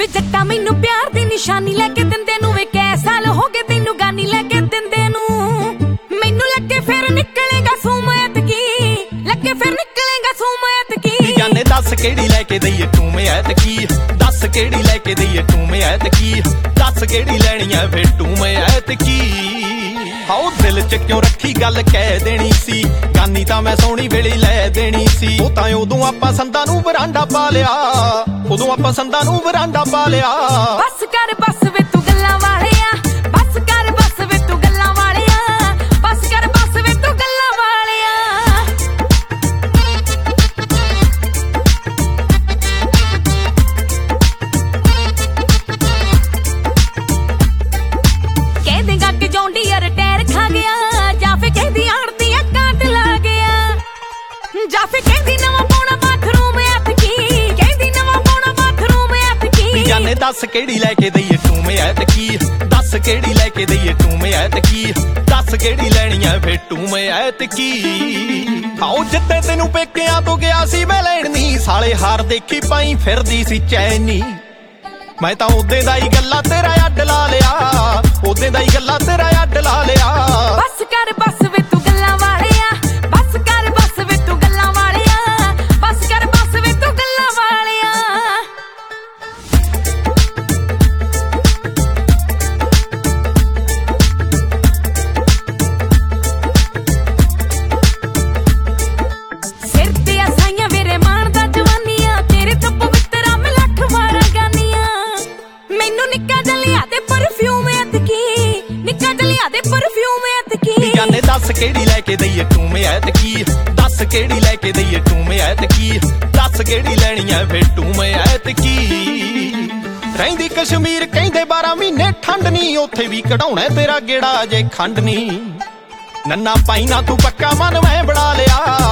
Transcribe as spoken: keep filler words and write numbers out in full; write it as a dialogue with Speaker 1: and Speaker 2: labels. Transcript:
Speaker 1: ਵੇ ਜੱਟਾ ਮੈਨੂੰ ਪਿਆਰ ਦੀ ਨਿਸ਼ਾਨੀ ਲੈ ਕੇ ਦਿੰਦੇ ਨੂੰ, ਵੇ ਕੈ ਸਾਲ ਹੋ ਗਏ ਤੈਨੂੰ ਗਾਨੀ ਲੈ ਕੇ ਦਿੰਦੇ ਨੂੰ। ਮੈਨੂੰ ਲੱਗੇ ਫਿਰ ਨਿਕਲੇਗਾ ਸੂਮੈਤ ਕੀ, ਲੱਗੇ ਫਿਰ ਨਿਕਲੇਗਾ ਸੂਮੈਤ ਕੀ।
Speaker 2: ਜਾਨੇ ਦੱਸ ਕਿਹੜੀ ਲੈ ਕੇ ਦਈਏ ਤੂੰ ਮੈਤ ਕੀ, ਦੱਸ ਕਿਹੜੀ ਲੈ ਕੇ ਦਈਏ ਤੂੰ ਮੈਤ ਕੀ, ਦੱਸ ਕਿਹੜੀ ਲੈਣੀ ਐ ਫਿਰ ਤੂੰ ਮੈਤ ਕੀ। ਹਾਉ ਦਿਲ ਚ ਕਿਉਂ ਰੱਖੀ ਗੱਲ ਕਹਿ ਦੇਣੀ ਸੀ, ਗਾਨੀ ਤਾਂ ਮੈਂ ਸੋਹਣੀ ਵੇਲੇ ਲੈ ਦੇਣੀ ਸੀ। ਉਹ ਤਾਂ ਉਦੋਂ ਆਪਾਂ ਸੰਦਾਂ ਨੂੰ ਬਰਾਂਡਾ ਪਾ ਲਿਆ, ਉਦੋਂ ਆਪਾਂ ਸੰਦਾਂ ਨੂੰ ਬਰਾਂਡਾ ਪਾ ਲਿਆ।
Speaker 1: ਬਸ ਕਰ ਬਸ ਵੇ ਤੂੰ ਗੱਲਾਂ ਵਾਲਿਆ, ਬਸ ਕਰ ਬਸ ਵੇ ਤੂੰ ਗੱਲਾਂ ਵਾਲਿਆ, ਬਸ ਕਰ ਬਸ ਵੇ ਤੂੰ ਗੱਲਾਂ ਵਾਲਿਆ। ਕਹਿ ਦੇਗਾ ਕਿ ਜੌਂਡੀਅਰ ਟਾਇਰ ਖਾ ਗਿਆ, ਜਾਂ ਫਿਰ ਕਹਿੰਦੀ ਆੜਤੀ ਆ ਕਾਟ ਲਾ ਗਿਆ, ਜਾਂ ਫਿਰ ਕਹਿੰਦੀ ਨਵਾਂ ਪਾਉਣਾ ਬਾਥਰੂਮ ਐਤਕੀ, ਕਹਿੰਦੀ ਨਵਾਂ ਪਾਉਣਾ ਬਾਥਰੂਮ ਐਤਕੀ।
Speaker 2: ਜਾਨੇ ਦੱਸ ਕਿਹੜੀ ਲੈ ਕੇ ਦਈਏ ਤੂੰ ਮੈਤ ਕੀ, ਦੱਸ ਕਿਹੜੀ ਲੈ ਕੇ ਦਈਏ ਤੂੰ ਮੈਤ ਕੀ, ਦੱਸ ਕਿਹੜੀ ਲੈਣੀ ਐ ਫਿਰ ਤੂੰ ਮੈਤ ਕੀ। ਆਓ ਜਿੱਤੇ ਤੈਨੂੰ ਪੇਕਿਆਂ ਤੋਂ ਗਿਆ ਸੀ ਮੈਂ ਲੈਣ ਨੀ, ਸਾਲੇ ਹਾਰ ਦੇਖੀ ਪਾਈ ਫਿਰਦੀ ਸੀ ਚੈਨੀ। ਮੈਂ ਤਾਂ ਉਹਦੇ ਦਾ ਹੀ ਗੱਲਾਂ ਤੇਰਾ ਅੱਡ ਲਾ ਲਿਆ, ਉਹਦੇ ਦਾ ਹੀ ਗੱਲਾਂ ਤੇਰਾ ਅੱਡ ਲਾ ਲਿਆ।
Speaker 1: ਬਸ ਕਰ ਬਸ ਵੇ ਤੂੰ ਗੱਲਾਂ ਵਾਲਿਆ, ਬਸ ਕਰ ਬਸ ਵੇ ਤੂੰ ਗੱਲਾਂ ਵਾਲਿਆ, ਬਸ ਕਰ ਬਸ ਵੇ ਤੂੰ ਗੱਲਾਂ ਵਾਲਿਆ। ਸਿਰ ਤੇ ਅਸਾਈਆਂ ਵੀਰੇ ਮਾਣਦਾ ਜਵਾਨੀਆਂ, ਤੇਰੇ ਤੋਂ ਪਵਿੱਤਰਾ ਮੈਂ ਲੱਖ ਵਾਰਾਂ ਗਾਨੀਆਂ। ਮੈਨੂੰ ਨਿੱਕਾ ਜਲਿਆ ਤੇ ਪਰਫਿਊਮ ਐਤਕੀ, ਨਿੱਕਾ ਜਲਿਆ ਤੇ ਪਰਫਿਊਮ ਐਤਕੀ।
Speaker 2: ਜਾਨੇ ਦੱਸ ਕਿਹੜੀ ਲੈ ਕੇ ਦਈਏ ਤੂੰ ਮੈਤ ਕੀ, ਦੱਸ ਕਿਹੜੀ ਲੈ ਕੇ ਦਈਏ ਤੂੰ ਮੈਤ ਕੀ, ਦੱਸ ਕਿਹੜੀ ਲੈਣੀ ਐ ਫਿਰ ਤੂੰ ਮੈਤ ਕੀ। ਰਹਿੰਦੀ ਕਸ਼ਮੀਰ ਕਹਿੰਦੇ ਬਾਰਾਂ ਮਹੀਨੇ ਠੰਡ ਨੀ, ਉੱਥੇ ਵੀ ਕਢਾਉਣਾ ਤੇਰਾ ਗੇੜਾ ਜੇ ਖੰਡ ਨੀ। ਨੰਨਾ ਪਾਈ ਨਾ ਤੂੰ ਪੱਕਾ ਮਨ ਮੈਂ ਬਣਾ ਲਿਆ,